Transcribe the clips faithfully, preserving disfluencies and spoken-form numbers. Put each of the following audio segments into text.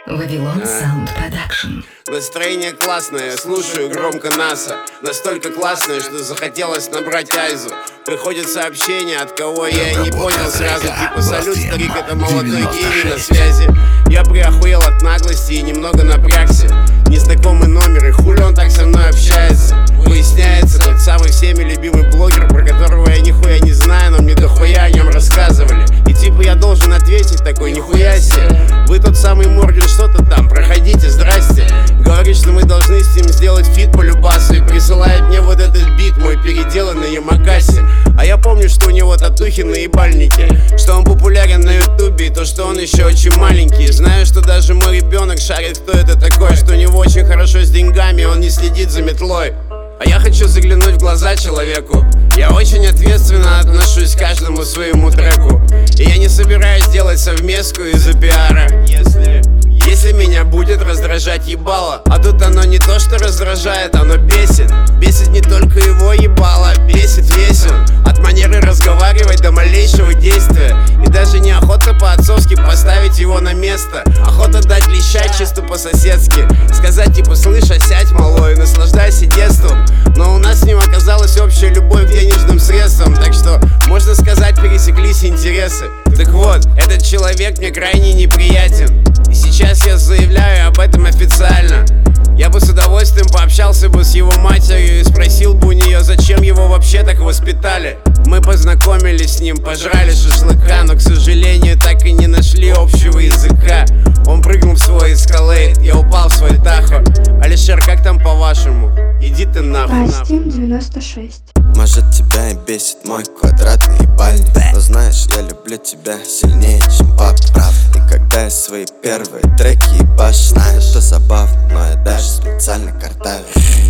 Вавилон Саунд Продакшн. Настроение классное, слушаю громко НАСА. Настолько классное, что захотелось набрать Айзу. Приходят сообщения, от кого я и не понял сразу. Типа: салют, старик, это молодой Киви на связи. Я приохуел от наглости и немного напрягся. Незнакомый номер, и хули он так со мной общается. Выясняется, тот самый всеми любимый блогер, про которого я нихуя не знаю, но мне дохуя о нем рассказывали. И типа я должен ответить такой: нихуя себе, вы тот самый Морген, что-то там, проходите, здрасте. Говорит, что мы должны с ним сделать фит по любасу, и присылает мне вот этот бит, мой переделанный Ямакаси. А я помню, что у него татухи на ебальнике, что он популярен на ютубе, и то, что он еще очень маленький. Знаю, что даже мой ребенок шарит, кто это такой, что у него очень хорошо с деньгами, он не следит за метлой. А я хочу заглянуть в глаза человеку. Я очень ответственно отношусь к каждому своему треку, и я не собираюсь делать совместку из-за пиара. Если... Если меня будет раздражать ебало, а тут оно не то что раздражает, оно бесит. Бесит не только его ебало, бесит весь он. От манеры разговаривать до малейшего действия. И даже неохота по-отцовски поставить его на место. Охота дать леща чисто по-соседски. Сказать типа: слышь, осядь, малой, наслаждайся детством. Но у нас с ним оказалась общая любовь к денежным средствам, так что, можно сказать, пересеклись интересы. Так вот, этот человек мне крайне неприятен, и сейчас я заявляю об этом официально. Я бы с удовольствием пообщался бы с его матерью и спросил бы у нее, зачем его вообще так воспитали. Мы познакомились с ним, пожрали шашлыка, но, к сожалению, так и не нашли общего языка. Он прыгнул в свой эскалейт, я упал в свой Тахо. Алишер, как там по-вашему? Иди ты нахуй. Астим девяносто шесть. Может, тебя и бесит мой квадратный ебальник, но знаешь, я люблю тебя сильнее, чем папа, прав. И когда я свои первые треки ебашь, знаешь, это забавно, но я даже специально картавил.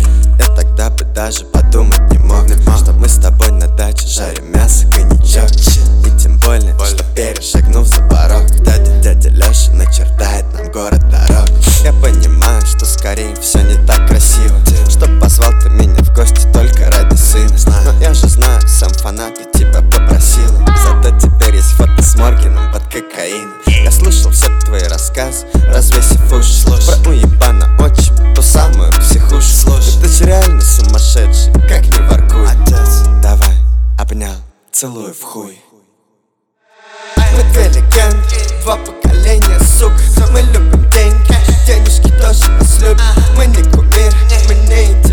Я тогда бы даже подумать не мог, что мы с тобой на даче жарим мясо, коньячок. И тем более, что перешагнув за порог, дядя, дядя Леша начертает нам город дорог. Я понимаю, что скорее все не так красиво, что позвал ты меня в гости только ради сына. Но я же знаю, сам фанат, и тебя попросил. Зато теперь есть фото с Моргеном под кокаином. Я слушал все твои рассказы, развесив уши, про уебана отчим, ту самую психушу. Ты же реально сумасшедший, как не воркуй. Отец, давай, обнял, целую в хуй. Мы две легенды, два поколения, сука. Мы любим деньги, денежки тоже нас любят. Мы не кумиры, мы не идеи.